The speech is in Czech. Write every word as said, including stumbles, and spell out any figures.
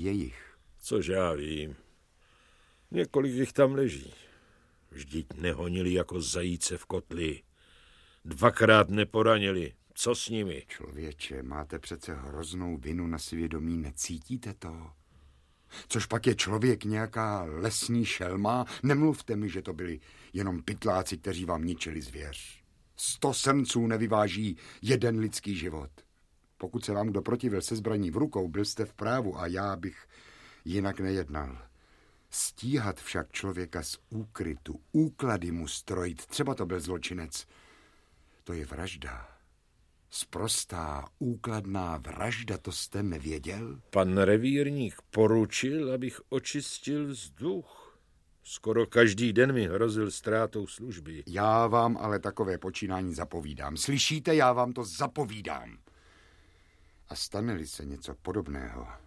jejich. Což já vím. Několik jich tam leží. Vždyť nehonili jako zajíce v kotli. Dvakrát neporanili. Co s nimi? Člověče, máte přece hroznou vinu na svědomí, necítíte to? Což pak je člověk nějaká lesní šelma? Nemluvte mi, že to byli jenom pytláci, kteří vám ničili zvěř. Sto srnců nevyváží jeden lidský život. Pokud se vám kdo protivil se zbraní v rukou, byl jste v právu a já bych jinak nejednal. Stíhat však člověka z úkrytu, úklady mu strojit, třeba to byl zločinec, to je vražda. Sprostá, úkladná vražda, to jste nevěděl? Pan revírník poručil, abych očistil vzduch. Skoro každý den mi hrozil ztrátou služby. Já vám ale takové počínání zapovídám. Slyšíte, já vám to zapovídám. A stane-li se něco podobného,